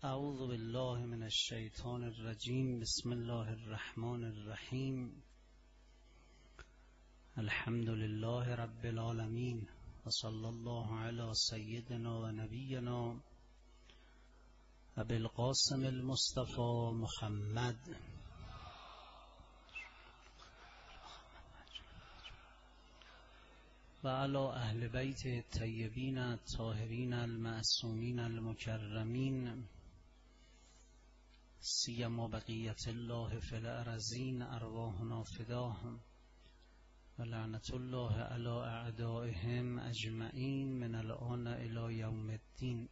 اعوذ بالله من الشیطان الرجیم. بسم الله الرحمن الرحیم. الحمد لله رب العالمین و صلی الله علی سیدنا و نبینا ابی القاسم المصطفى محمد و علی اهل بیت الطیبین الطاهرین المعصومین المکرمین، سیما بقیت الله فی الارضین، ارواحنا فداهم و لعنت الله علی اعدائهم اجمعین من الان الی یوم الدین.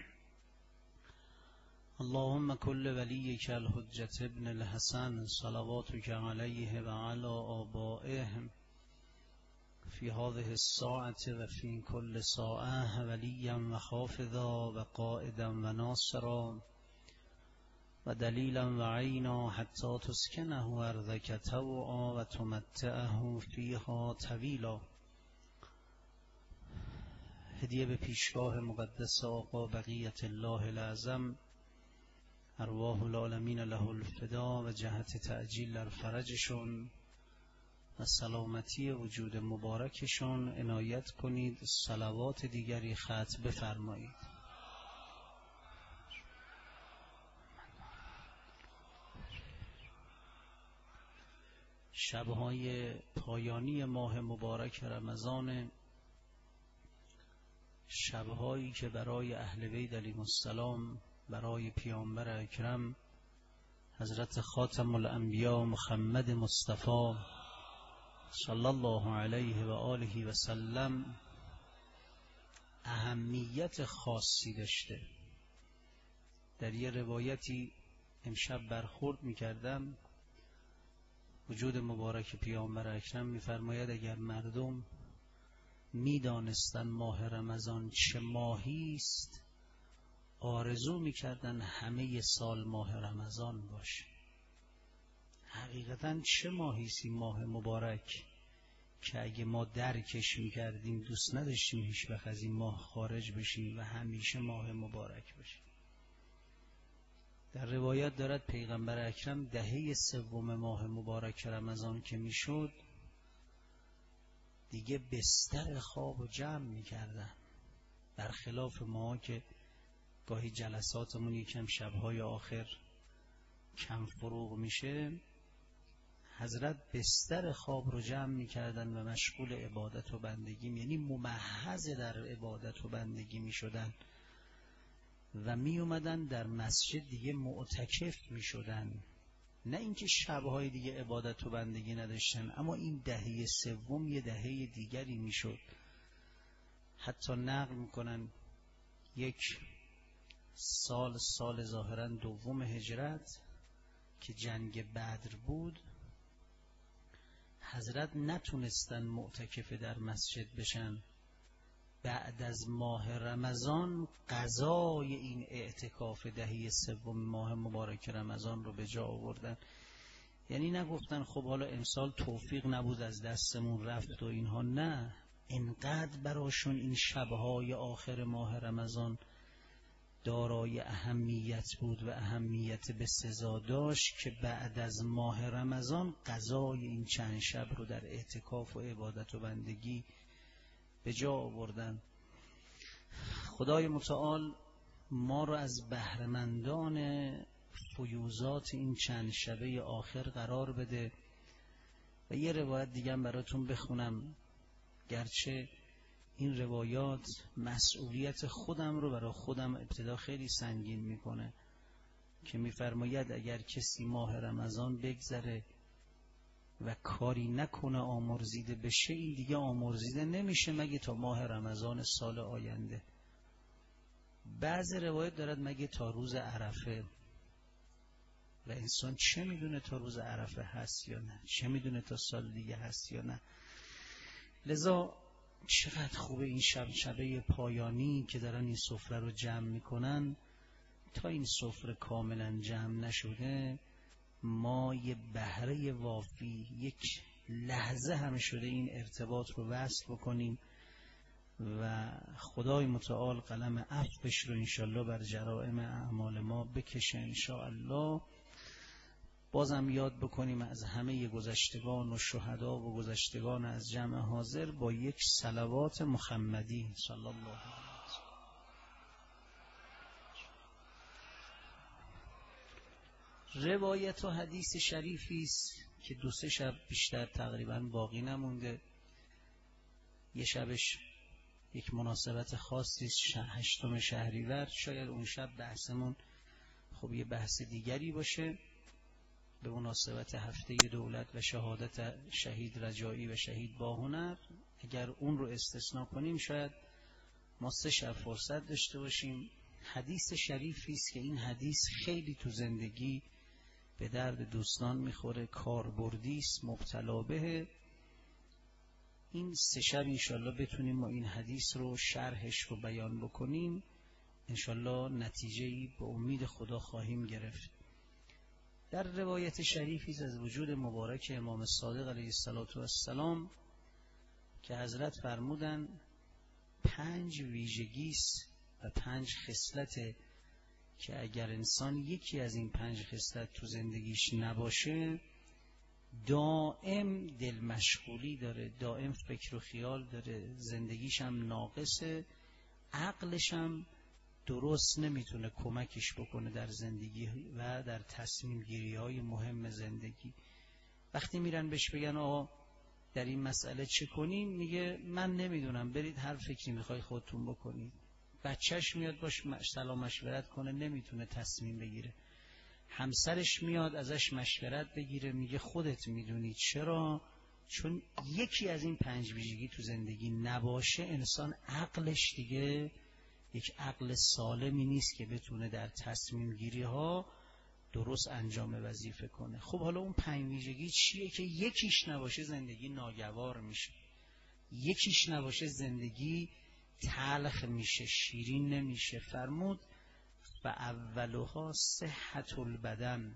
اللهم کل ولیک الحجة ابن الحسن صلواتک علیه و علی آبائه فی هذه الساعة و فی کل ساعة ولیا و حافظا و قائدا و ناصرا و دلیلا و عینا حتی تسکنه ارضک طوعا و تمتعه فیها طویلا. هدیه به پیشگاه مقدس آقا بقیت الله الاعظم، ارواح العالمین له الفدا، و جهت تعجیل در فرجشون و سلامتی وجود مبارکشون عنایت کنید. صلوات دیگری ختم بفرمایید. شبهای پایانی ماه مبارک رمضان، شبهایی که برای اهل بیت علیهم السلام، برای پیامبر اکرم حضرت خاتم الانبیا محمد مصطفی صلی الله علیه و آله و سلم اهمیت خاصی داشته. در یه روایتی امشب برخورد می‌کردم، وجود مبارک پیامبر اکرم می‌فرماید اگر مردم می‌دانستند ماه رمضان چه ماهی است، آرزو می‌کردند همه سال ماه رمضان باشه. حقیقتاً چه ماهی است این ماه مبارک که اگه ما درکش می‌کردیم دوست نداشتیم هیچ وقت از این ماه خارج بشیم و همیشه ماه مبارک باشه. در روایت دارد پیغمبر اکرم دهه سوم ماه مبارک رمضان که میشد دیگه بستر خواب و جمع میکردن، برخلاف ما که گاهی جلساتمون یکم شبهای آخر کم فروغ میشه. حضرت بستر خواب رو جمع میکردن و مشغول عبادت و بندگی، یعنی ممحض در عبادت و بندگی میشدن و می اومدن در مسجد دیگه معتکف می شدن. نه اینکه شبهای دیگه عبادت و بندگی نداشتن، اما این دهه سوم یه دهه دیگری می شد. حتی نقل میکنن یک سال ظاهرا دوم هجرت که جنگ بدر بود، حضرت نتونستن معتکف در مسجد بشن. بعد از ماه رمضان قضای این اعتکاف دهه سوم ماه مبارک رمضان رو به جا آوردن. یعنی نگفتن خب حالا امسال توفیق نبود از دستمون رفت و اینها، نه، اینقدر براشون این شبهای آخر ماه رمضان دارای اهمیت بود و اهمیت به سزا داشت که بعد از ماه رمضان قضای این چند شب رو در اعتکاف و عبادت و بندگی به جا آوردن. خدای متعال ما رو از بهره‌مندان فیوزات این چند شبه آخر قرار بده. و یه روایت دیگه براتون بخونم، گرچه این روایات مسئولیت خودم رو برای خودم ابتدا خیلی سنگین میکنه، که میفرماید اگر کسی ماه رمضان بگذره و کاری نکنه آمرزیده بشه، این دیگه آمرزیده نمیشه مگه تا ماه رمضان سال آینده. بعض روایت دارد مگه تا روز عرفه. و انسان چه میدونه تا روز عرفه هست یا نه، چه میدونه تا سال دیگه هست یا نه. لذا چقدر خوبه این شبه پایانی که دارن این سفره رو جمع میکنن. تا این سفره کاملا جمع نشده ما یه بهره وافی، یک لحظه هم شده این ارتباط رو وصل بکنیم و خدای متعال قلم عفوش رو انشالله بر جرائم اعمال ما بکشه انشاءالله. بازم یاد بکنیم از همه گذشتگان و شهدا و گذشتگان از جمع حاضر با یک صلوات محمدی صلی الله علیه وسلم. روایت و حدیث شریفی است که 2-3 شب بیشتر تقریبا باقی نمونده. یه شبش یک مناسبت خاصی است، 8 شهریور. شاید اون شب بحثمون خب یه بحث دیگری باشه به مناسبت هفته دولت و شهادت شهید رجایی و شهید باهنر. اگر اون رو استثناء کنیم شاید ما 3 شب فرصت داشته باشیم. حدیث شریفی است که این حدیث خیلی تو زندگی به درد دوستان میخوره، کاربردی است، مبتلا به. این 3 شب انشالله بتونیم ما این حدیث رو شرحش رو بیان بکنیم، انشالله نتیجه‌ای به امید خدا خواهیم گرفت. در روایت شریفی از وجود مبارک امام صادق علیه السلام که حضرت فرمودن 5 ویژگی است و 5 خصلت که اگر انسان یکی از این 5 خصلت تو زندگیش نباشه دائم دل مشغولی داره، دائم فکر و خیال داره، زندگیش هم ناقصه، عقلش هم درست نمیتونه کمکش بکنه در زندگی و در تصمیم گیری های مهم زندگی. وقتی میرن بهش بگن آقا در این مسئله چه کنیم، میگه من نمیدونم، برید هر فکری میخوای خودتون بکنید. بچهش میاد باش سلام مشورت کنه، نمیتونه تصمیم بگیره. همسرش میاد ازش مشورت بگیره، میگه خودت میدونی. چرا؟ چون یکی از این 5 ویژگی تو زندگی نباشه انسان عقلش دیگه یک عقل سالمی نیست که بتونه در تصمیم گیری ها درست انجام وظیفه کنه. خب حالا اون 5 ویژگی چیه که یکیش نباشه زندگی ناگوار میشه، یکیش نباشه زندگی تلخ میشه، شیرین نمیشه. فرمود و اولها صحت البدن.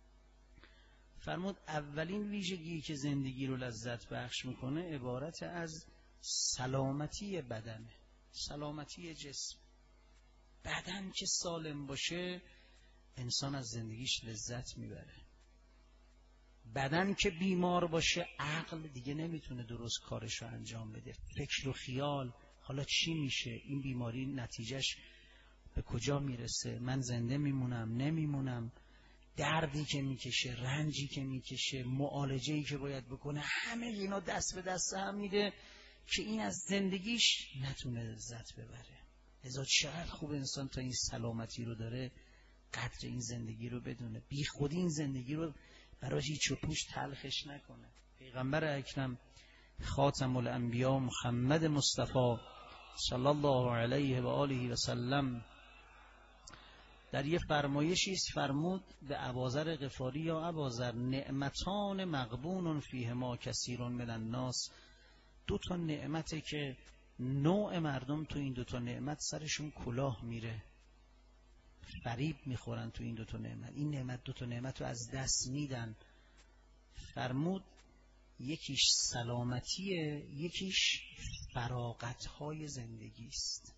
فرمود اولین ویژگی که زندگی رو لذت بخش میکنه عبارت از سلامتی بدنه، سلامتی جسم. بدن که سالم باشه انسان از زندگیش لذت میبره. بدن که بیمار باشه عقل دیگه نمیتونه درست کارش رو انجام بده، فکر و خیال حالا چی میشه، این بیماری نتیجهش به کجا میرسه، من زنده میمونم نمیمونم، دردی که میکشه، رنجی که میکشه، معالجه‌ای که باید بکنه، همه اینا دست به دست هم میده که این از زندگیش نتونه لذت ببره. لذا چقدر خوب انسان تا این سلامتی رو داره قدر این زندگی رو بدونه، بی خودی این زندگی رو براش هیچ و پوچ تلخش نکنه. پیغمبر اکرم خاتم الانبیا محمد مصطفی صلی الله علیه و آله و سلم در یه فرمایشی است فرمود به ابوذر غفاری: یا ابوذر نعمتان مغبون فیهما کثیر من الناس. 2 نعمته که نوع مردم تو این 2 نعمت سرشون کلاه میره، فریب میخورن تو این 2 نعمت. این نعمت 2 نعمت رو از دست میدن. فرمود یکیش سلامتیه، یکیش فراغت‌های زندگی است.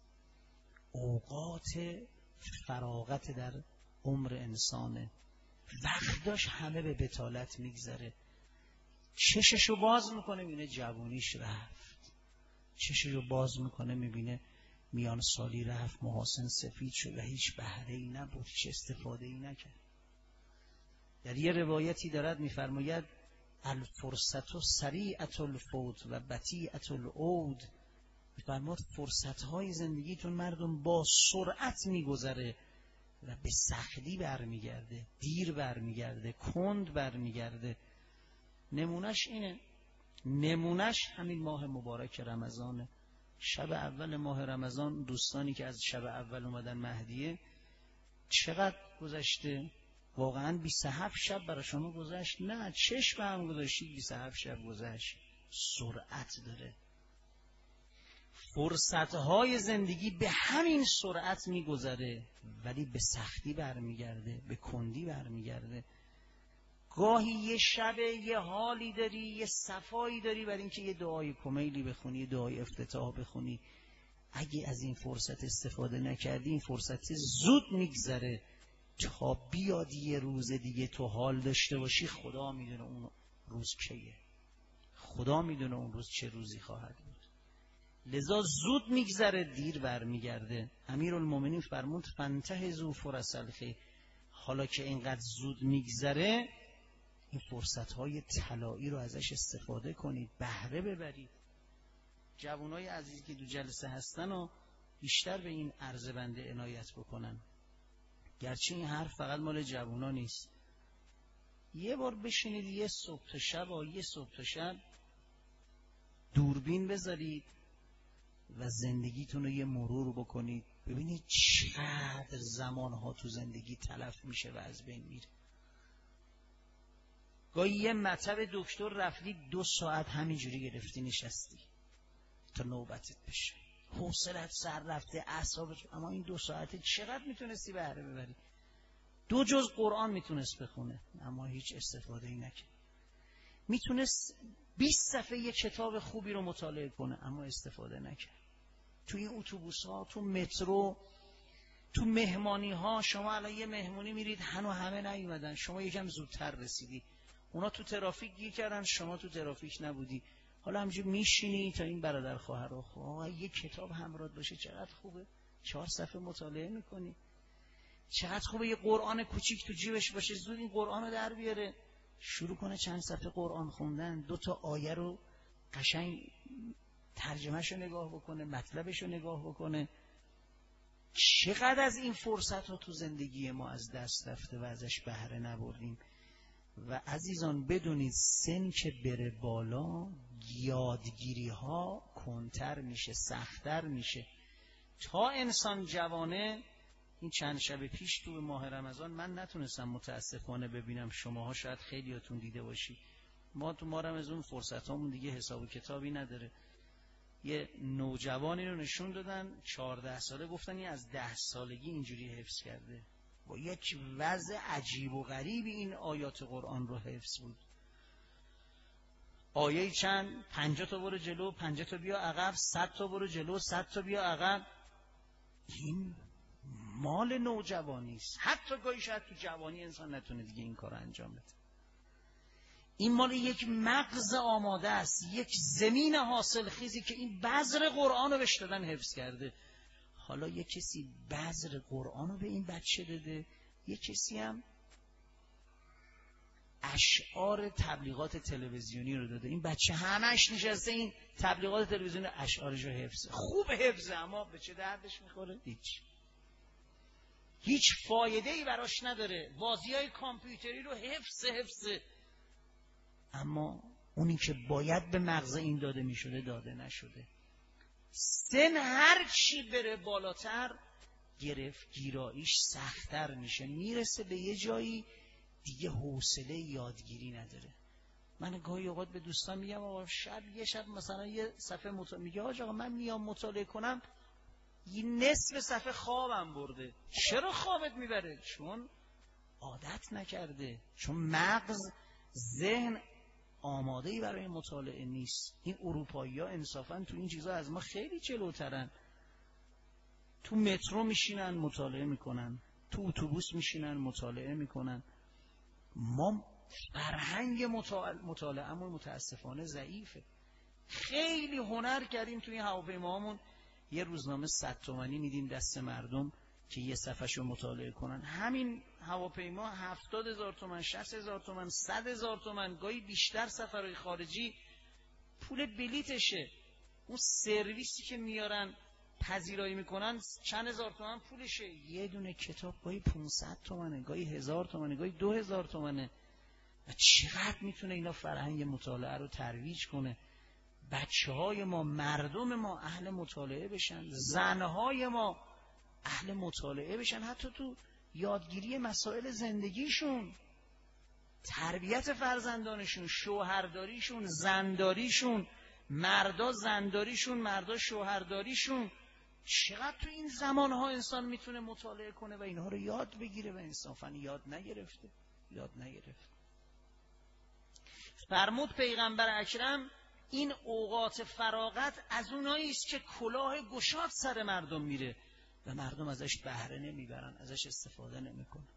اوقات فراغت در عمر انسانه، وقت داشت همه به بطالت میگذره، چششو باز میکنه میبینه جوانیش رفت، چششو باز میکنه میبینه میان سالی رفت، محاسن سفید شد و هیچ بهره‌ای نبود، هیچ استفاده‌ای نکرد. در یه روایتی دارد میفرماید الفرصت سریعة الفوت و بطیئة العود. فرمود فرصت‌های زندگیتون مردم با سرعت میگذره و به سختی برمیگرده، دیر برمیگرده، کند برمیگرده. نمونش اینه، نمونش همین ماه مبارک رمضانه. شب اول ماه رمضان دوستانی که از شب اول اومدن مهدیه چقدر گذشته؟ واقعا 27 شب برای شما گذشت؟ نه، چشم هم گذاشتید 27 شب گذشت. سرعت داره. فرصتهای زندگی به همین سرعت میگذره ولی به سختی برمیگرده، به کندی برمیگرده. گاهی یه شب یه حالی داری، یه صفایی داری برای اینکه یه دعای کمیلی بخونی، یه دعای افتتاح بخونی، اگه از این فرصت استفاده نکردی این فرصت زود میگذره تا بیاد یه روز دیگه تو حال داشته باشی. خدا میدونه اون روز کیه، خدا میدونه اون روز چه روزی خواهد بود. لذا زود میگذره دیر برمیگرده. امیرالمومنین فرمود فانتهزوا فرص الخیر، حالا که اینقدر زود میگذره این فرصت‌های طلایی رو ازش استفاده کنید، بهره ببرید. جوانای عزیزی که دو جلسه هستن و بیشتر به این عرض بنده عنایت بکنن، گرچه این حرف فقط مال جوانا نیست. یه بار بشینید یه صبح تا شب دوربین بذارید و زندگیتون رو یه مرور بکنید، ببینید چقدر زمانها تو زندگی تلف میشه و از بین میره. گاهی یه مطب دکتر رفتی 2 ساعت همینجوری گرفتی نشستی تا نوبتت بشه، حوصلت سر رفته، اعصابت، اما این 2 ساعته چقدر میتونستی بهره ببری. 2 جز قرآن میتونست بخونه اما هیچ استفاده ای نکرد. میتونست 20 صفحه یه کتاب خوبی رو مطالعه کنه اما استفاده نکرد. توی اتوبوس ها، تو مترو، تو مهمانی ها، شما الان یه مهمونی میرید همه نیومدن، شما یکم زودتر رسیدی، اونا تو ترافیک گیر کردن، شما تو ترافیک نبودی، حالا همینجوری میشینی تا این برادر خواهر یه کتاب همراه باشه چقدر خوبه. 4 صفحه مطالعه میکنی، چقدر خوبه. یه قرآن کوچیک تو جیبش باشه، زود این قرآن رو در بیاره، شروع کنه چند صفحه قرآن خوندن، 2 تا آیه رو قشنگ ترجمهشو نگاه بکنه، مطلبشو نگاه بکنه. چقدر از این فرصت ها تو زندگی ما از دست رفته و ازش بهره نبردیم. و عزیزان بدونید سن که بره بالا یادگیری ها کنتر میشه، سخت‌تر میشه. تا انسان جوانه، این چند شب پیش تو ماه رمضان من نتونستم متاسفانه ببینم، شماها شاید خیلیاتون دیده باشی، ما تو ماه رمضان فرصت هامون دیگه حساب و کتابی نداره. یه نوجوانی رو نشون دادن 14 ساله، گفتن این از 10 سالگی اینجوری حفظ کرده، با یک وضع عجیب و غریبی این آیات قرآن رو حفظ بود. آیه چند 50 تا برو جلو، 50 تا بیا عقب، 100 تا برو جلو، 100 تا بیا عقب. این مال نوجوانی است. حتی گاهی شاید تو جوانی انسان نتونه دیگه این کار انجام بده. این مال یک مغز آماده است، یک زمین حاصل خیزی که این بذر قرآن رو بهش دادن حفظ کرده. حالا یک کسی بذر قرآن رو به این بچه داده، یک کسی هم اشعار تبلیغات تلویزیونی رو داده. این بچه همش نشسته این تبلیغات تلویزیونی اشعارش رو حفظه. خوب حفظه اما به چه دردش میخوره؟ هیچ فایده ای براش نداره. بازی‌های کامپیوتری رو حفظه اما اونی که باید به مغز این داده میشده داده نشده. سن هر چی بره بالاتر گیراییش سخت‌تر میشه، میرسه به یه جایی دیگه حوصله یادگیری نداره. من گاهی اوقات به دوستان میگم آقا یه شب مثلا یه صفحه مطالعه، میگه آقا من میام مطالعه کنم یه نصف صفحه خوابم برده. چرا خوابت میبره؟ چون عادت نکرده، چون مغز ذهن آماده‌ای برای مطالعه نیست. این اروپایی‌ها انصافاً تو این چیزا از ما خیلی جلوترن. تو مترو میشینن مطالعه میکنن، تو اتوبوس میشینن مطالعه میکنن. ما فرهنگ مطالعه‌مون متاسفانه ضعیفه. خیلی هنر کردیم توی هواپیماهامون یه روزنامه 100 تومانی میدیم دست مردم که یه صفحه‌شو مطالعه کنن. همین هواپیما 70,000 تومان، 60,000 تومان، 100,000 تومان، گاهی بیشتر سفرهای خارجی پول بلیتشه. اون سرویسی که میارن پذیرایی میکنن چند هزار تومان پولشه. یه دونه کتاب گاهی 500 تومانه، گاهی 1000 تومانه، گاهی 2000 تومانه. و چقدر میتونه اینا فرهنگ مطالعه رو ترویج کنه. بچه‌های ما، مردم ما اهل مطالعه بشن، زنهای ما اهل مطالعه بشن، حتی تو یادگیری مسائل زندگیشون، تربیت فرزندانشون، شوهرداریشون، زنداریشون، مردا زنداریشون، مردا شوهرداریشون. چقدر تو این زمانها انسان میتونه مطالعه کنه و اینها رو یاد بگیره و انصافا یاد نگرفته. فرمود پیغمبر اکرم این اوقات فراغت از اونایی است که کلاه گشاد سر مردم میره و مردم ازش بهره نمیبرن، ازش استفاده نمیکنن.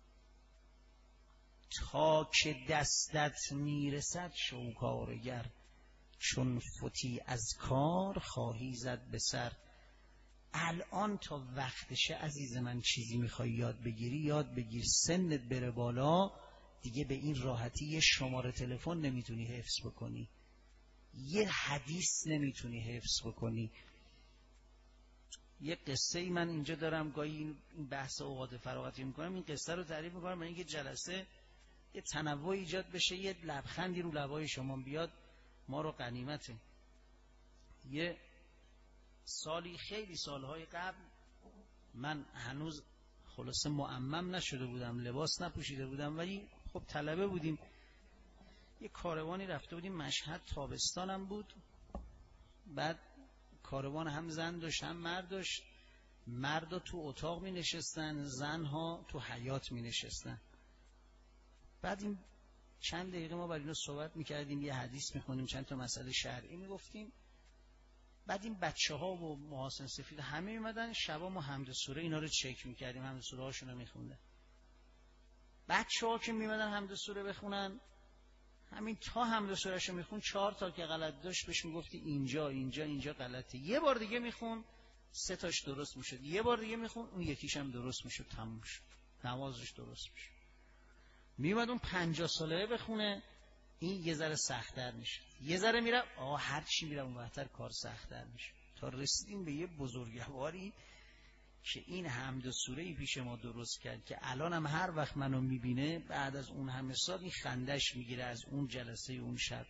تا که دستت میرسد شوکارگر، چون فوتی از کار خواهی زد به سر. الان تا وقتشه عزیز من، چیزی میخوای یاد بگیری یاد بگیر، سنت بره بالا دیگه به این راحتی یه شماره تلفن نمیتونی حفظ بکنی، یه حدیث نمیتونی حفظ بکنی. یه قصه ای من اینجا دارم، گاهی این بحث اوقات فراغتی میکنم، این قصه رو تعریف میکنم برای اینکه جلسه یه تنوع ایجاد بشه، یه لبخندی رو لبای شما بیاد، ما رو غنیمته. یه سالی، خیلی سالهای قبل، من هنوز خلاصه معمم نشده بودم، لباس نپوشیده بودم، ولی خب طلبه بودیم، یه کاروانی رفته بودیم مشهد، تابستانم بود. بعد کاروان هم زن داشت هم مرد داشت، مردا تو اتاق می نشستن، زنها تو حیاط می نشستن. بعد این چند دقیقه ما برای اینا صحبت می کردیم، یه حدیث می خوندیم، چند تا مسئله شرعی می گفتیم. بعد این بچه ها و محاسن سفید همه می مدن، شبا ما حمد سوره اینا رو چک می کردیم، حمد سوره هاشون رو می خوندن. بچه ها که می مدن حمد سوره بخونن، همین تا حمد سوره شو می خون، 4 تا که غلط داشت بهش می گفتی اینجا غلطه. یه بار دیگه می خون 3 تاش درست می شد، یه بار دیگه می خون اون یکیش هم درست می شد، تموم شد، نمازش درست می شد. می اومد اون 50 ساله بخونه، این یه ذره سخت‌تر میشه، یه ذره میره هر چی میره اون وقتر کار سخت‌تر میشه، تا رسیدیم به یه بزرگواری که این حمد سوره‌ای پیش ما درست کرد که الان هم هر وقت منو میبینه بعد از اون همه سال این خندش میگیره از اون جلسه اون شب.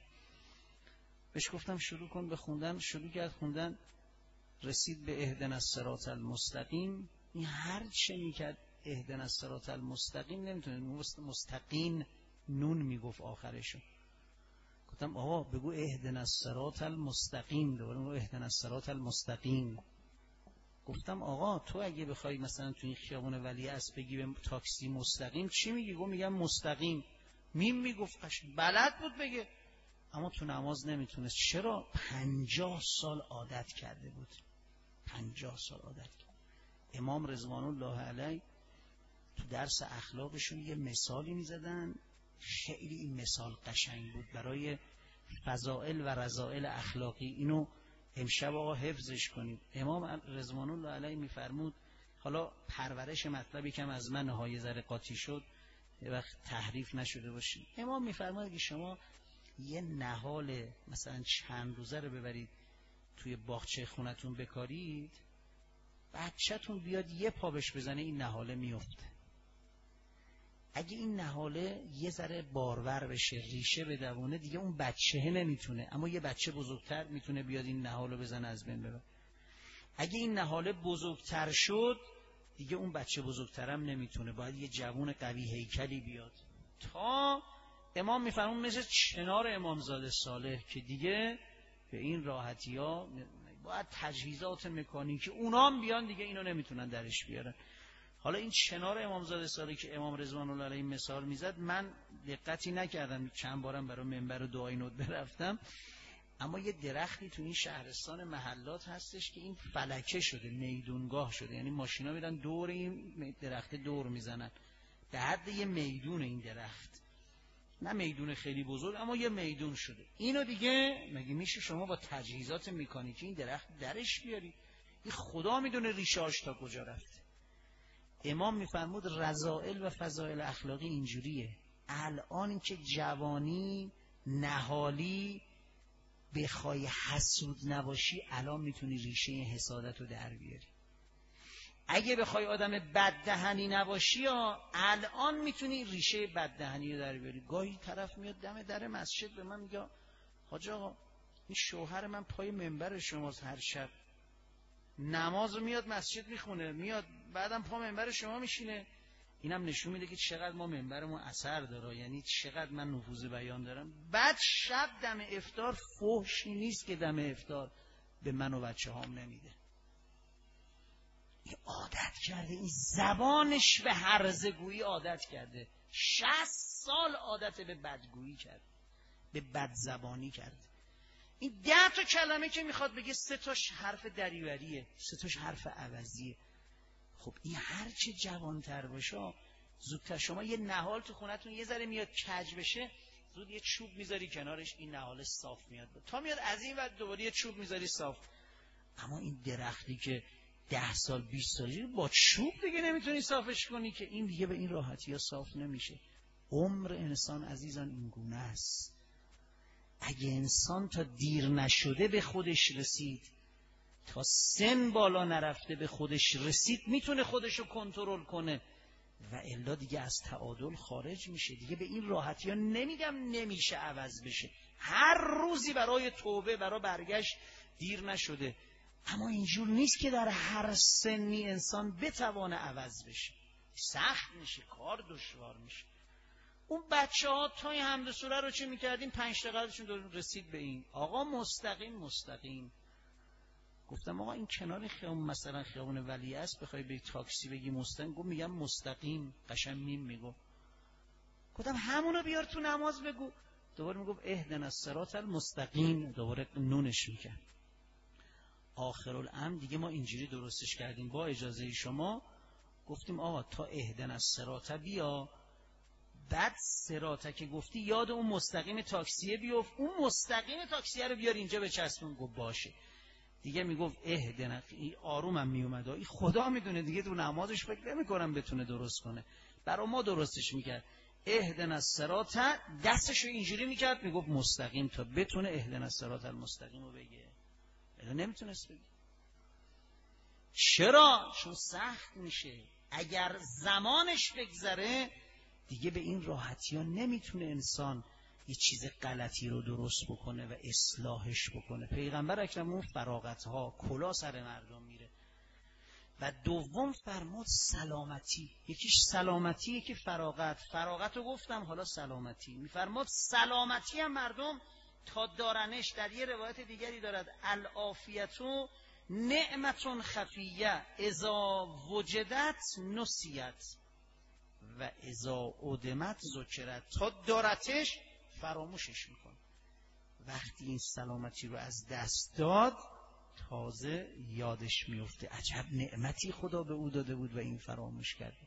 بهش گفتم شروع کن به خوندن، شروع کرد خوندن، رسید به اهدنا الصراط المستقیم. این هر چه میکرد اهدنا الصراط المستقیم نمیتونه، مستقیم نون میگفت آخرشو. گفتم آقا بگو اهدنا الصراط المستقیم، دوباره بگو اهدنا الصراط المستقیم. گفتم آقا تو اگه بخوای مثلا تو این خیابون ولیعصر بگی به تاکسی مستقیم چی میگی؟ گفت میگم مستقیم. میم میگفت، بلد بود بگه، اما تو نماز نمیتونست. چرا؟ 50 سال عادت کرده بود، 50 سال عادت کرد. امام رضوان الله علیه تو درس اخلاقشون یه مثالی میزدن، خیلی این مثال قشنگ بود برای فضائل و رذائل اخلاقی. اینو امشب آقا حفظش کنید. امام رضوان الله علیه میفرمود، حالا پرورش مطلبی کم از من های ذره قاطی شد، یه وقت تحریف نشده باشید. امام میفرمود که شما یه نهال مثلا چند روزه رو ببرید توی باغچه خونتون بکارید، بچه‌تون بیاد یه پا بهش بزنه این نهاله میفته. اگه این نهاله یه ذره بارور بشه، ریشه بدونه، دیگه اون بچه نمیتونه، اما یه بچه بزرگتر میتونه بیاد این نهاله بزنه از بین ببره. اگه این نهاله بزرگتر شد دیگه اون بچه بزرگترم نمیتونه، باید یه جوون قوی هیکلی بیاد. تا امام میفرمون مثل چنار امامزاده صالح که دیگه به این راحتی ها باید تجهیزات مکانیکی اونا هم بیان، دیگه اینو نمیتونن درش بیارن. حالا این چنار امامزاده صالح که امام رضوان الله علیه مثال میزد، من دقتی نکردم، چند بارم برای منبر و دعای ندبه رفتم، اما یه درختی تو این شهرستان محلات هستش که این فلکه شده، میدونگاه شده، یعنی ماشینا میرن دور این درخت دور میزنن، به حد یه میدون این درخت، نه میدون خیلی بزرگ اما یه میدون شده. اینو دیگه مگه میشه شما با تجهیزات مکانیکی این درخت درش بیاری؟ این خدا میدونه ریشه‌اش تا کجا رفته. امام میفرمود رذائل و فضائل اخلاقی اینجوریه. الان که جوانی نهالی بخوای حسود نباشی، الان میتونی ریشه حسادت رو در بیاری. اگه بخوای آدم بددهنی نباشی، الان میتونی ریشه بددهنی رو در بیاری. گاهی طرف میاد دم در مسجد به من میگه حاج آقا این شوهر من پای منبر شماست، هر شب نماز میاد مسجد میخونه، میاد بعدم پا منبر شما میشینه. اینم نشون میده که چقدر ما منبرمون اثر داره، یعنی چقدر من نفوذ بیان دارم. بعد شب دم افطار فحشی نیست که دم افطار به من و بچه هام نمیده. این عادت کرده، این زبانش به هرزگویی عادت کرده، 60 سال عادت به بدگویی کرده، به بدزبانی کرده. این 10 تا کلمه که میخواد بگه 3 تاش حرف دریوریه، 3 تاش حرف عوضیه. خب این هر چه جوانتر باشه زودتر شما یه نهال تو خونتون یه ذره میاد کج بشه، زود یه چوب میذاری کنارش، این نهال صاف میاد تا میاد از این بعد دوباره یه چوب میذاری صاف. اما این درختی که 10 سال 20 سالی با چوب دیگه نمیتونی صافش کنی که این دیگه به این راحتی ها صاف نمیشه. عمر انسان عزیزان این گونه است. اگه انسان تا دیر نشده به خودش رسید، تا سن بالا نرفته به خودش رسید، میتونه خودشو کنترل کنه و الا دیگه از تعادل خارج میشه. دیگه به این راحتی ها نمیگم نمیشه عوض بشه، هر روزی برای توبه، برای برگشت دیر نشده، اما اینجور نیست که در هر سنی انسان بتوانه عوض بشه. سخت میشه، کار دشوار میشه. اون بچه ها تا این حمد سوره رو چه میکردیم 5 دقیقهشون رسید به این آقا مستقیم. گفتم آقا این کنار خیابون مثلا خیابون ولیعصر بخوای به تاکسی بگی مستقیم، گفت میگم مستقیم، قشنگ میم میگو. گفتم همونو بیار تو نماز بگو، دوباره میگفت اهدنا الصراط المستقیم، دوباره نونش میکرد. آخرالامر دیگه ما اینجوری درستش کردیم با اجازه شما، گفتیم آقا تا اهدنا الصراط بیا، بعد صراط که گفتی یاد اون مستقیم تاکسیه بیفت، اون مستقیم تاکسیه رو بیار اینجا بچسبون. گفت باشه. دیگه میگفت اهدنا، آرومم میومد، این خدا میدونه دیگه تو نمازش فکر نمی‌کنم بتونه درست کنه، برای ما درستش میکرد. اهدنا الصراط، دستشو اینجوری میکرد میگفت مستقیم تا بتونه اهدنا الصراط المستقیم رو بگه. الا نمیتونست بگه. چرا؟ چون سخت میشه. اگر زمانش بگذره دیگه به این راحتی ها نمیتونه انسان یه چیز غلطی رو درست بکنه و اصلاحش بکنه. پیغمبر اکرم اون فراغت ها کلا سر مردم میره. و دوم فرمود سلامتی، یکیش سلامتی، یکی فراغت رو گفتم، حالا سلامتی میفرمود. سلامتی هم مردم تا دارنش، در یه روایت دیگری دارد العافیتو نعمتون خفیه اذا وجدت نسیت و اذا عدمت ذکرت، تا دارتش فراموشش میکن. وقتی این سلامتی رو از دست داد تازه یادش میفته عجب نعمتی خدا به او داده بود و این فراموش کرده.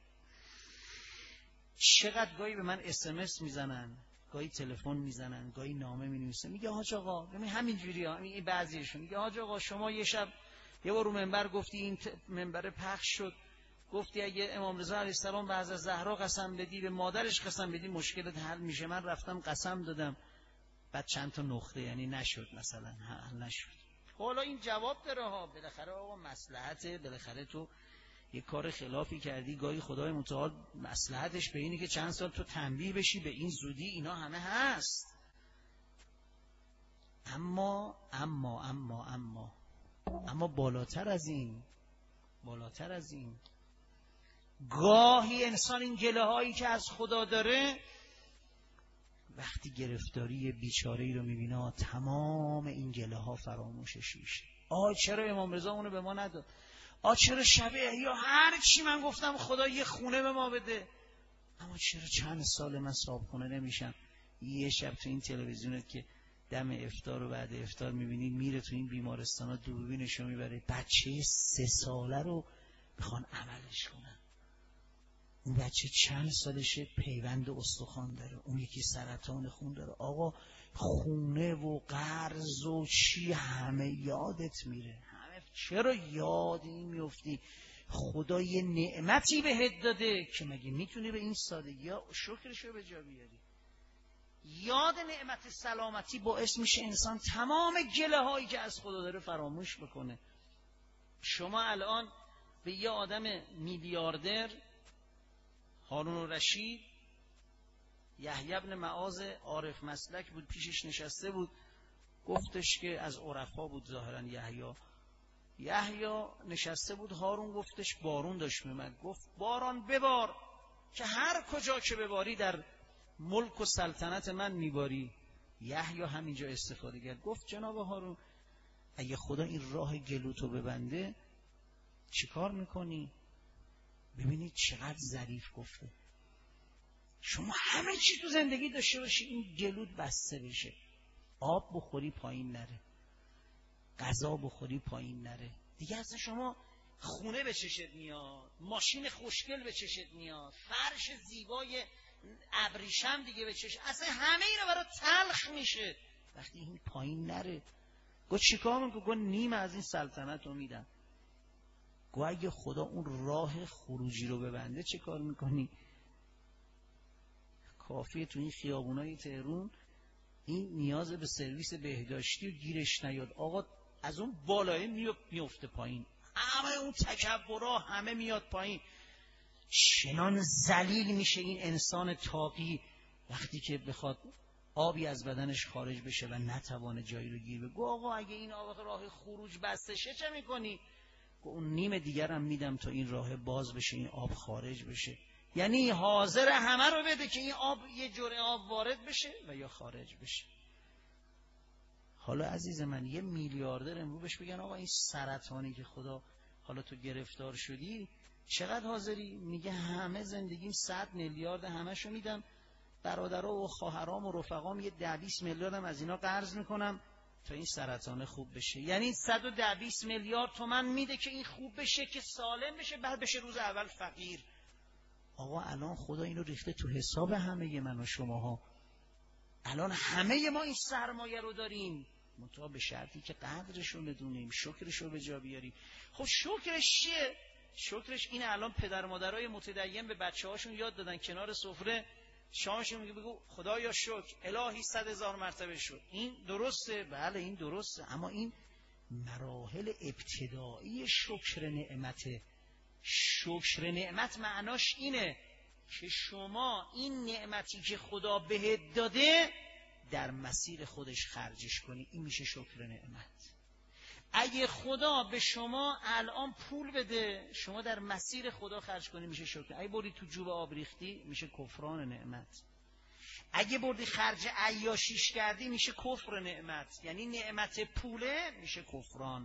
چقدر گاهی به من SMS میزنن، گاهی تلفن میزنن، گاهی نامه مینویسن، میگه حاج آقا، ببین همینجوری ها، این بعضیشون میگه حاج آقا شما یه شب یه بار رو منبر گفتی، این منبر پخش شد، گفتی اگه امام رضا علیه السلام به حضرت زهرا قسم بدی، به مادرش قسم بدی، مشکلت حل میشه. من رفتم قسم دادم، بعد چند تا نقطه، یعنی نشد، مثلا حل نشد. حالا این جواب داره ها، بالاخره آقا مصلحته، بالاخره تو یه کار خلافی کردی، گاهی خدای متعال مصلحتش به اینه که چند سال تو تنبیه بشی، به این زودی اینا همه هست. اما بالاتر از این گاهی انسان این گله هایی که از خدا داره، وقتی گرفتاری بیچاره‌ای رو میبینه تمام این گله ها فراموشش میشه. چرا امام رضا اونو به ما نداد؟ چرا شب احیا هر چی من گفتم خدا یه خونه به ما بده، اما چرا چند سال من صاحبخونه نمیشم؟ یه شب تو این تلویزیونت که دم افطار و بعد افطار میبینی میره تو این بیمارستانا، دوربینشو میبره، بچه 3 ساله رو میخوان عملش کنن. اون بچه چند سالشه، پیوند استخوان داره، اون یکی سرطان خون داره. آقا خونه و قرض و چی همه یادت میره. چرا یاد این میفتی؟ خدا یه نعمتی بهت داده که مگه میتونی به این سادگی ها شکرشو به جا بیاری؟ یاد نعمت سلامتی باعث میشه انسان تمام گله هایی که از خدا داره فراموش بکنه. شما الان به یه آدم میلیاردر، هارون رشید، یحیی بن معاذ عارف مسلک بود، پیشش نشسته بود، گفتش که از عرفا بود ظاهرا یحیی نشسته بود، هارون گفتش بارون داشت میومد، گفت باران ببار که هر کجا که بباری در ملک و سلطنت من میباری. یحیی همینجا استفاده کرد، گفت جناب هارون اگه خدا این راه گلوتو ببنده چیکار میکنی؟ ببینید چقدر ظریف گفته. شما همه چی تو زندگی داشته باشی این گلوت بسته بشه، آب بخوری پایین نره، غذا بخوری پایین نره. دیگه اصلا شما خونه به چشت میاد، ماشین خوشگل به چشت میاد، فرش زیبای ابریشم دیگه به چشت، اصلا همه اینا برای تلخ میشه وقتی این پایین نره. گو چیکار میکنی؟ گو نیم از این سلطنت رو میدم. گو اگه خدا اون راه خروجی رو ببنده چه کار میکنی؟ کافیه تو این خیابونای تهران این نیاز به سرویس بهداشتی و گیرش نیاد، آقا از اون بالای میفته پایین، همه اون تکبرها همه میاد پایین. چنان ذلیل میشه این انسان تاقی وقتی که بخواد آبی از بدنش خارج بشه و نتوانه جایی رو گیر بگو آقا اگه این آب راه خروج بسته شه چه میکنی؟ اون نیم دیگرم میدم تا این راه باز بشه، این آب خارج بشه. یعنی حاضر همه رو بده که این آب یه جرعه آب وارد بشه و یا خارج بشه. حالا عزیز من یه میلیاردر امروز بهش بگن آقا این سرطانی که خدا حالا تو گرفتار شدی چقدر حاضری؟ میگه همه زندگیم 100 میلیارد همشو میدم، برادرها و خواهرام و رفقام یه 10-20 میلیاردم از اینا قرض میکنم تا این سرطان خوب بشه. یعنی 120 میلیارد تومان میده که این خوب بشه، که سالم بشه، بعد بشه روز اول فقیر. آقا الان خدا اینو ریخته تو حساب همه من و شماها. الان همه ما این سرمایه رو داریم، منتها به شرطی که قدرش رو بدونیم، شکرش رو به جا بیاریم. خب شکرش چیه؟ شکرش اینه الان پدر مادرای متدین به بچه‌هاشون یاد دادن کنار سفره شامشون میگه بگو خدایا شکر، الهی 100,000 مرتبه شکر. این درسته؟ بله این درسته، اما این مراحل ابتدایی شکر نعمته. شکر نعمت معناش اینه که شما این نعمتی که خدا بهت داده در مسیر خودش خرجش کنی، این میشه شکر نعمت. اگه خدا به شما الان پول بده شما در مسیر خدا خرج کنی میشه شکر. اگه بردی تو جوب آب ریختی میشه کفران نعمت. اگه بردی خرج عیاشیش کردی میشه کفر نعمت، یعنی نعمت پوله میشه کفران.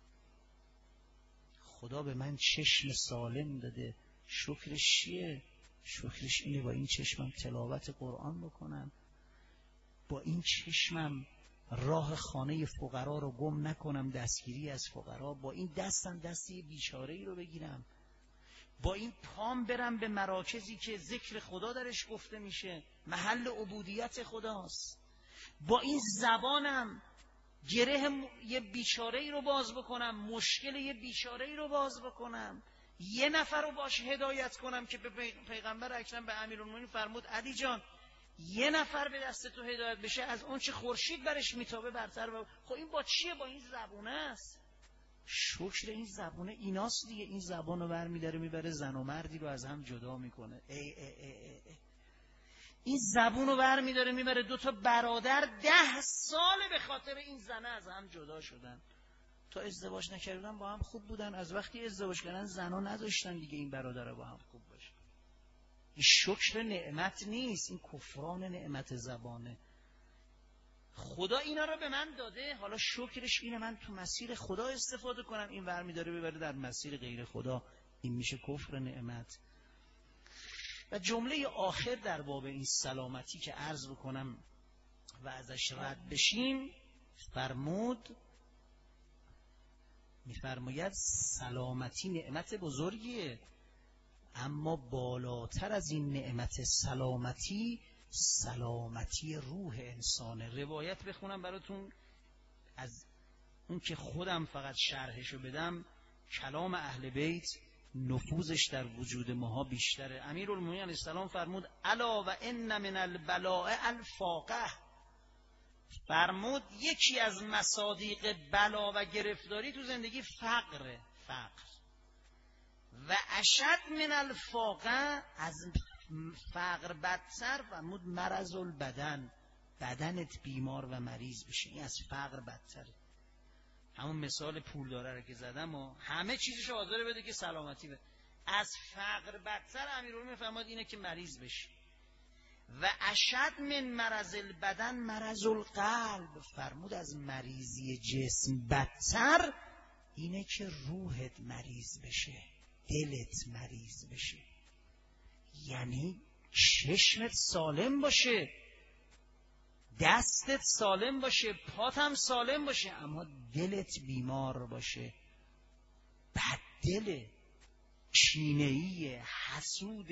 خدا به من چشم سالم داده، شکرش چیه؟ شکرش اینه با این چشمم تلاوت قرآن بکنم، با این چشمم راه خانه فقرا رو گم نکنم، دستگیری از فقرا، با این دستم دستی بیچاره‌ای رو بگیرم، با این پام برم به مراکزی که ذکر خدا درش گفته میشه، محل عبودیت خداست، با این زبانم گره یه بیچاره‌ای رو باز بکنم، مشکل یه بیچاره‌ای رو باز بکنم، یه نفر رو باش هدایت کنم که به پیغمبر اکرم به امیرالمومنین فرمود علی جان یه نفر به دست تو هدایت بشه از اون چه خورشید برش میتابه برتر. خب این با چیه؟ با این زبونه است. شکر این زبونه ایناست دیگه. این زبان رو برمیداره میبره زن و مردی رو از هم جدا میکنه. این زبون رو برمیداره میبره 2 برادر 10 سال به خاطر این زنه از هم جدا شدن. تا ازدواج نکردن با هم خوب بودن، از وقتی ازدواج کردن زنا نداشتن دیگه این برادر با هم خوب باشن. این شکر نعمت نیست، این کفران نعمت زبانه. خدا اینا رو به من داده، حالا شکرش اینه من تو مسیر خدا استفاده کنم، این برمیداره ببره در مسیر غیر خدا، این میشه کفر نعمت. و جمله آخر در باب این سلامتی که عرض بکنم و ازش رد بشیم، میفرماید سلامتی نعمت بزرگیه، اما بالاتر از این نعمت سلامتی، سلامتی روح انسانه. روایت بخونم براتون از اون که خودم فقط شرحشو بدم، کلام اهل بیت نفوذش در وجود ماها بیشتره. امیرالمومنین علیه السلام فرمود الا و ان من البلاء الفاقه، فرمود یکی از مصادیق بلا و گرفتاری تو زندگی فقر و اشد من الفاقه، از فقر بدتر فرمود مرض البدن، بدنت بیمار و مریض بشه، این از فقر بدتره. همون مثال پول داره رو که زدم و همه چیزش حاضر بده که سلامتی بده، از فقر بدتر امیرالمومنین فرمود اینه که مریض بشه. و اشد من مرض البدن مرض القلب، فرمود از مریضی جسم بدتر اینه که روحت مریض بشه، دلت مریض بشه. یعنی چشمت سالم باشه، دستت سالم باشه، پات هم سالم باشه، اما دلت بیمار باشه، بددل، کینه‌ای، حسود،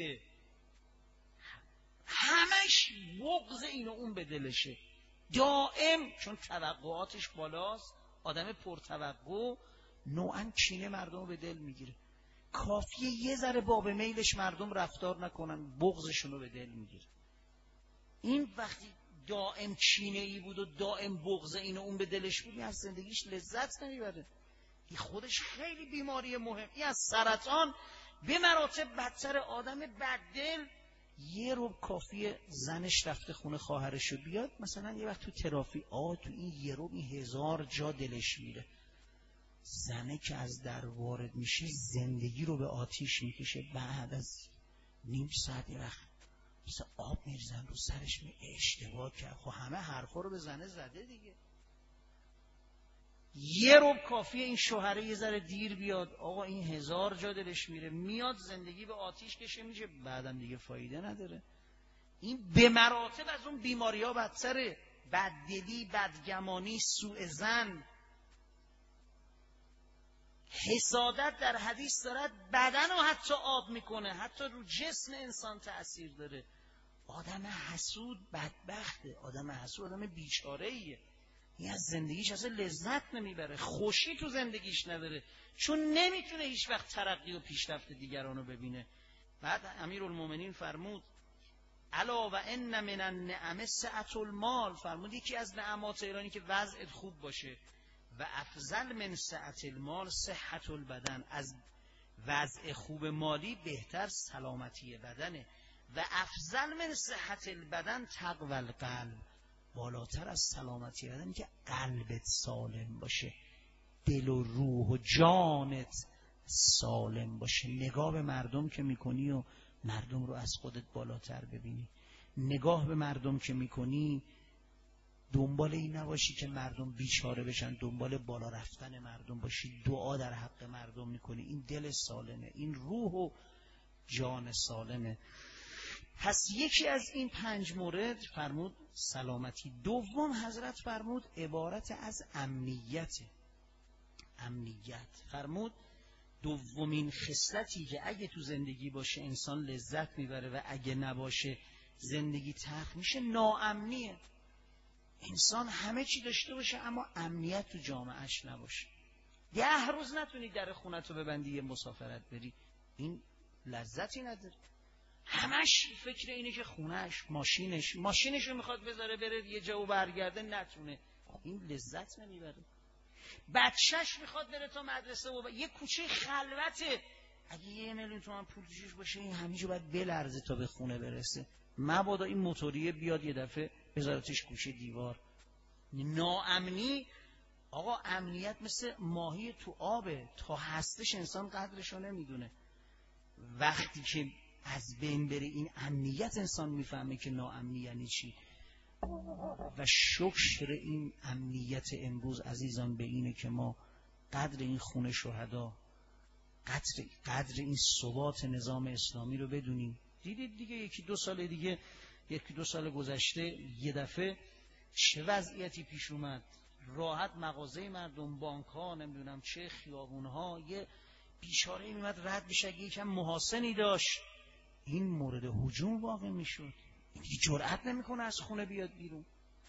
همش بغض این و اون به دلشه دائم، چون توقعاتش بالاست، آدم پرتوقع، نوعاً کینه مردم رو به دل میگیره. کافیه یه ذره باب میلش مردم رفتار نکنن، بغضشون رو به دل میگیره. این وقتی دائم کینه‌ای بود و دائم بغض این و اون به دلش بود، از زندگیش لذت نمیبره. این خودش خیلی بیماری مهمی. از سرطان به مراتب بدتر. آدم بددل یه رو کافیه زنش رفته خونه خواهرشو بیاد، مثلا یه وقت تو ترافیک، تو این یه رو این 1000 جا دلش میره. زنه که از در وارد میشه زندگی رو به آتیش میکشه. بعد از نیم ساعت یه وقت مثل آب میریزن رو سرش، اشتباه کرد. خب همه حرفا رو به زنه زده دیگه. یه رو کافیه این شوهره یه ذره دیر بیاد، آقا این 1000 جا دلش میره، میاد زندگی به آتیش کشه میشه، بعدم دیگه فایده نداره. این به مراتب از اون بیماری ها بدتره. بددلی، بدگمانی، سوء ظن، حسادت در حدیث دارد بدن رو حتی آب میکنه، حتی رو جسم انسان تأثیر داره. آدم حسود بدبخته، آدم حسود آدم بیچاره‌ایه. این از زندگیش اصلا لذت نمیبره، خوشی تو زندگیش نداره، چون نمیتونه هیچ وقت ترقی و پیشرفت دیگران رو ببینه. بعد امیرالمومنین فرمود الا و ان من النعم سعة المال، فرمود یکی از نعمات ایرانی که وضعت خوب باشه، و افضل من سعة المال صحة البدن، از وضع خوب مالی بهتر سلامتی بدنه، و افضل من صحة البدن تقوی القلب، بالاتر از سلامتی بدن که قلبت سالم باشه، دل و روح و جانت سالم باشه. نگاه به مردم که میکنی و مردم رو از خودت بالاتر ببینی. نگاه به مردم که میکنی دنبال این نباشی که مردم بیچاره بشن، دنبال بالا رفتن مردم باشی، دعا در حق مردم میکنی. این دل سالمه، این روح و جان سالمه. پس یکی از این 5 مورد فرمود سلامتی. دوم حضرت فرمود عبارت از امنیت. فرمود دومین خصلتی که اگه تو زندگی باشه انسان لذت میبره و اگه نباشه زندگی تلخ میشه، ناامنیه. انسان همه چی داشته باشه اما امنیت تو جامعهش نباشه. 10 روز نتونی در خونت رو ببندی یه مسافرت بری، این لذتی نداره. همش فکر اینه که خونهش، ماشینش رو میخواد بذاره بره یه جا و برگرده نتونه، این لذت نمیبره. بچهش میخواد بره تا مدرسه و یه کوچه خلوته، اگه 1 میلیون تومان پول توش باشه این همینجا باید بلرزه تا به خونه برسه، مبادا این موتوریه بیاد یه دفعه بذارتش گوشه دیوار. ناامنی. آقا امنیت مثل ماهی تو آبه، تا هستش انسان قدرشو نمیدونه. وقتی که از بین بره این امنیت انسان میفهمه که ناامنی یعنی چی. و شکر این امنیت امروز عزیزان به اینه که ما قدر این خون شهدا، قدر این ثبات نظام اسلامی رو بدونیم. دیدید دیگه 1-2 سال دیگه، 1-2 سال گذشته یه دفعه چه وضعیتی پیش اومد. راحت مغازه مردم، بانک ها، نمیدونم چه خیابون ها، یه بیچاره میمد رد بشه اگه یکم محاسنی داشت این مورد هجوم واقع میشد، این جرئت نمیکنه از خونه بیاد بیرون.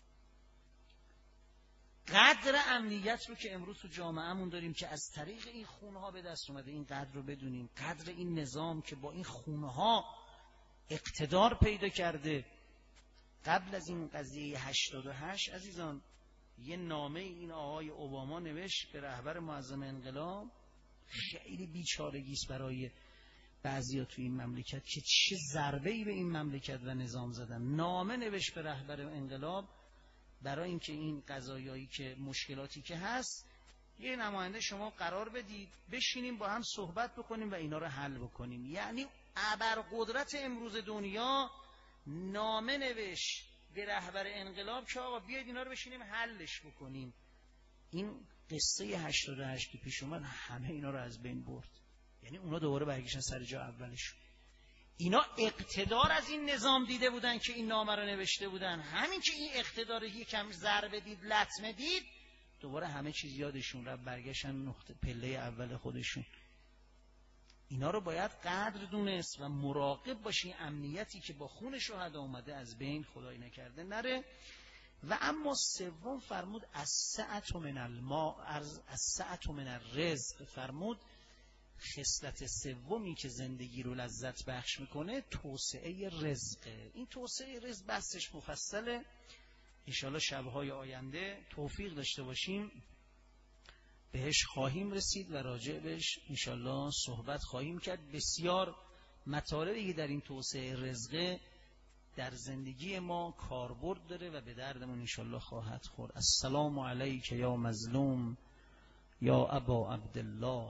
قدر امنیت رو که امروز تو جامعهمون داریم که از طریق این خونها به دست اومده، این قدر رو بدونیم. قدر این نظام که با این خونها اقتدار پیدا کرده. قبل از این قضیه 88 عزیزان یه نامه این آقای اوباما نوشت به رهبر معظم انقلاب، خیلی بیچارگیست برای بعضیا تو این مملکت که چه ضربه‌ای به این مملکت و نظام زدن. نامه نوشت به رهبر انقلاب برای اینکه این قضایایی که مشکلاتی که هست یه نماینده شما قرار بدید بشینیم با هم صحبت بکنیم و اینا رو حل بکنیم. یعنی ابرقدرت امروز دنیا نامه نوشت به رهبر انقلاب که آقا بیاید اینا رو بشینیم حلش بکنیم. این قصه 88 که پیش اومد همه اینا رو از بین برد. یعنی اونا دوباره برگشتن سر جا اولشون. اینا اقتدار از این نظام دیده بودن که این نامه رو نوشته بودن. همین که این اقتدار یکم ضربه دید، لطمه دید، دوباره همه چیز یادشون رفت، برگشتن نقطه پله اول خودشون. اینا رو باید قدر دونست و مراقب باشی امنیتی که با خون شهدا اومده از بین خدای نکرده نره. و اما سوم فرمود السعة من الماء، السعة من الرزق. فرمود خصلت سومی که زندگی رو لذت بخش میکنه توسعه رزقه. این توسعه رزق بحثش مفصله، انشالله شبهای آینده توفیق داشته باشیم بهش خواهیم رسید و راجع بهش انشالله صحبت خواهیم کرد. بسیار مطالبی در این توسعه رزقه در زندگی ما کاربرد داره و به دردمون انشالله خواهد خورد. السلام علیک یا مظلوم یا ابا عبدالله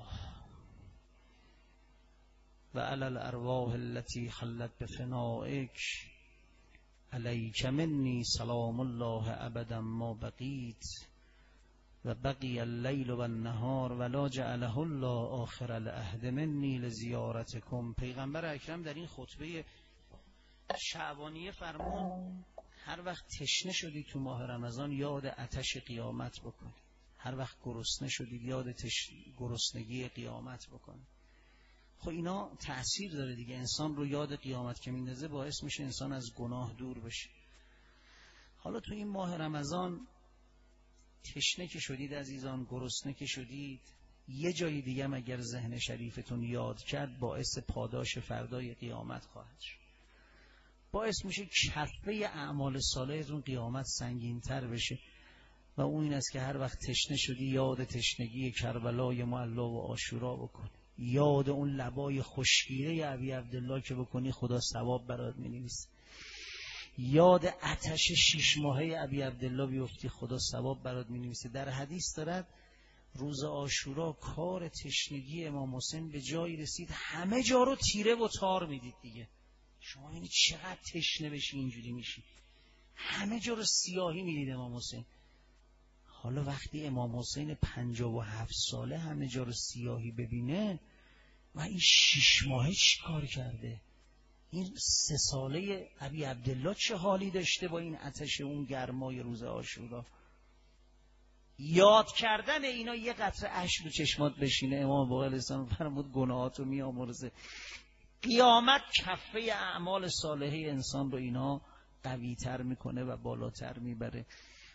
و علی الارواح التي خلت بفنائک علیک منی سلام الله ابدا ما بقیت و بقی اللیل و النهار ولا جعله الله آخر العهد منی لزیارتکم. پیغمبر اکرم در این خطبه شعبانیه فرمود هر وقت تشنه شدید تو ماه رمضان یاد آتش قیامت بکنید، هر وقت گرسنه شدید یاد گرسنگی قیامت بکنید. خب اینا تأثیر داره دیگه، انسان رو یاد قیامت که میندازه باعث میشه انسان از گناه دور بشه. حالا تو این ماه رمضان تشنه که شدید عزیزان، گرسنه که شدید، یه جای دیگه هم اگر ذهن شریفتون یاد کرد باعث پاداش فردای قیامت خواهد شد. باعث میشه کفه اعمال صالحتون قیامت سنگین تر بشه و اون این است که هر وقت تشنه شدی یاد تشنگی کربلای معلا و عاشورا بکن، یاد اون لبای خشکیده ابی عبدالله که بکنی خدا ثواب برات مینویسه، یاد آتش 6 ماهه ابی عبدالله بیفتی خدا ثواب برات مینویسه. در حدیث دارد روز عاشورا کار تشنگی امام حسین به جایی رسید همه جا رو تیره و تار میدید دیگه. شما ببینید چقدر تشنه بشی اینجوری میشی، همه جا رو سیاهی میدید امام حسین. حالا وقتی امام حسین 57 ساله همه جا رو سیاهی ببینه و این 6 ماهه چی کار کرده؟ این 3 ساله ابی عبدالله چه حالی داشته با این آتش اون گرمای روز عاشورا؟ یاد کردن اینا یه قطره اشک رو چشمات بشینه، امام باقر علیه السلام فرمود گناهاتو میامرزه. قیامت کفه اعمال صالحه انسان رو اینا قوی تر میکنه و بالاتر میبره.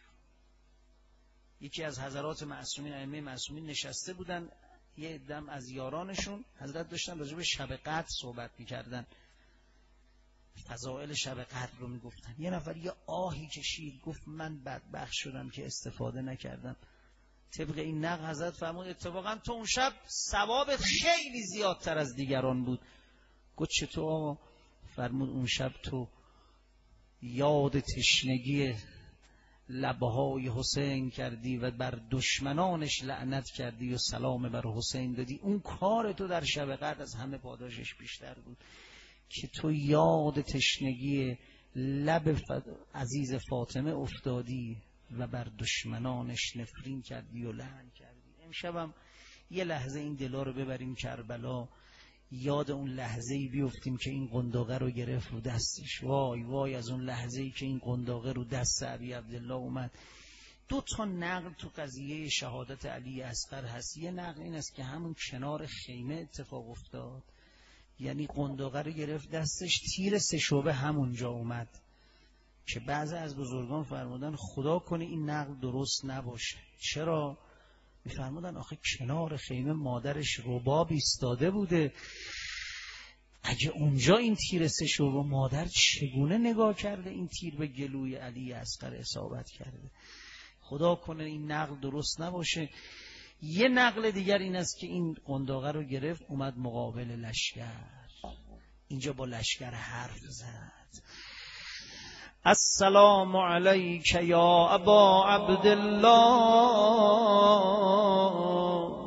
یکی از حضرات معصومین، ائمه معصومین نشسته بودن، یه دم از یارانشون حضرت داشتن راجع به شب قدر صحبت میکردن، فضائل شب قدر رو میگفتن. یه نفر یه آهی کشید گفت من بدبخت شدم که استفاده نکردم. طبق این نقل حضرت فرمود اتفاقا تو اون شب ثوابت خیلی زیادتر از دیگران بود. گفت چطور؟ فرمود اون شب تو یاد تشنگی لبهای حسین کردی و بر دشمنانش لعنت کردی و سلام بر حسین دادی. اون کار تو در شب قدر از همه پاداشش بیشتر بود که تو یاد تشنگی لب عزیز فاطمه افتادی و بر دشمنانش نفرین کردی و لعن کردی. امشبم یه لحظه این دلا رو ببریم کربلا، یاد اون لحظه‌ای بیفتیم که این قنداقه رو گرفت رو دستش. وای وای از اون لحظه‌ای که این قنداقه رو دست ابی عبدالله اومد. 2 تا نقل تو قضیه شهادت علی اصغر هست. یه نقل این است که همون کنار خیمه اتفاق افتاد، یعنی قنداقه رو گرفت دستش، تیر 3 شعبه همونجا اومد که بعضی از بزرگان فرمودن خدا کنه این نقل درست نباشه. چرا؟ میفرمودن آخه کنار خیمه مادرش رباب ایستاده بوده، اگه اونجا این تیر 3 شعبه مادر چگونه نگاه کرده این تیر به گلوی علی اصغر اصابت کرده. خدا کنه این نقل درست نباشه. یه نقل دیگر این است که این قنداقه رو گرفت اومد مقابل لشکر، اینجا با لشکر حرف زد. السلام علیک یا ابا عبدالله،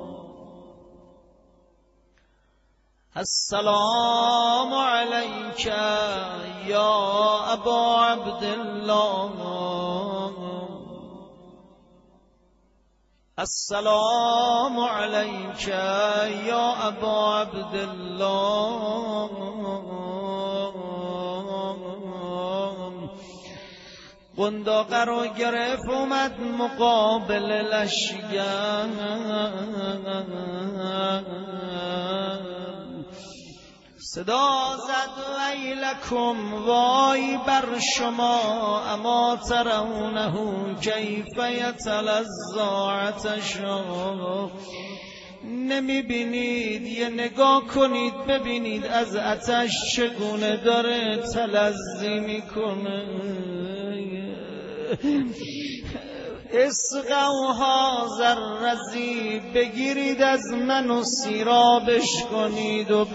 السلام علیک یا ابا عبدالله، السلام علیک یا ابا عبدالله، قنداقه رو گرفت اومد مقابل لشگر، صدا زد ویلکم وای بر شما، اما ترونه کیف یتلظی عطشا، نمی بینید؟ یه نگاه کنید ببینید از آتش چگونه داره تلظی میکنه. اسقوها زرزی، بگیرید از من و سیرابش کنید و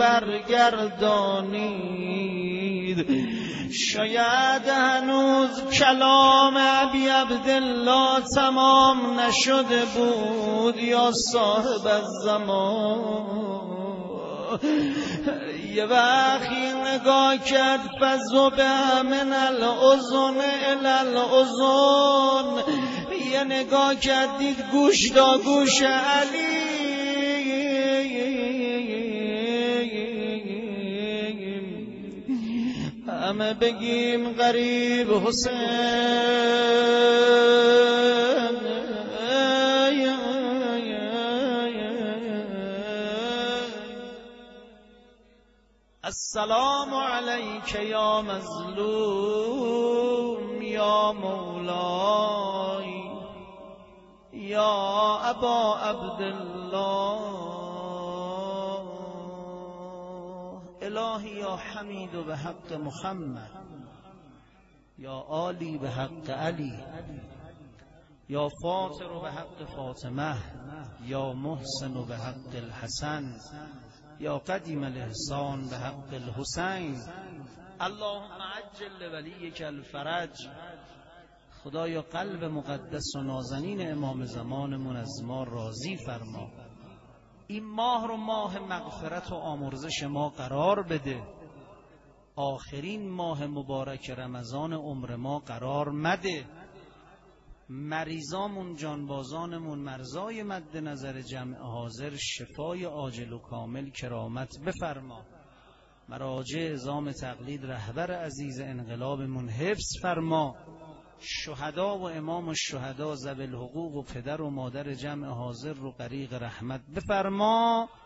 برگردانید. شاید هنوز کلام ابی عبدالله تمام نشده بود یا صاحب الزمان. یه وقتی نگاه کرد فزبه من الاذن الی الاذن، یه نگاه کردید گوش تا گوش علی. همه بگیم غریب حسین، السلام علیک یا مظلوم یا مولای یا ابا عبدالله. الهی یا حمید و به حق محمد، یا عالی به حق علی، یا فاطر و به حق فاطمه، یا محسن و به حق الحسن، یا قدیم الاحسان به حق الحسین. اللهم عجل ولیک الفرج. خدایا قلب مقدس و نازنین امام زمانمون از ما راضی فرما. این ماه رو ماه مغفرت و آمرزش ما قرار بده. آخرین ماه مبارک رمضان عمر ما قرار مده. مریضامون، جانبازانمون، مرزای مد نظر جمع حاضر شفای عاجل و کامل کرامت بفرما. مراجع عظام تقلید رهبر عزیز انقلابمون حفظ فرما. شهدا و امام الشهدا ذوی الحقوق و پدر و مادر جمع حاضر رو غریق رحمت بفرما.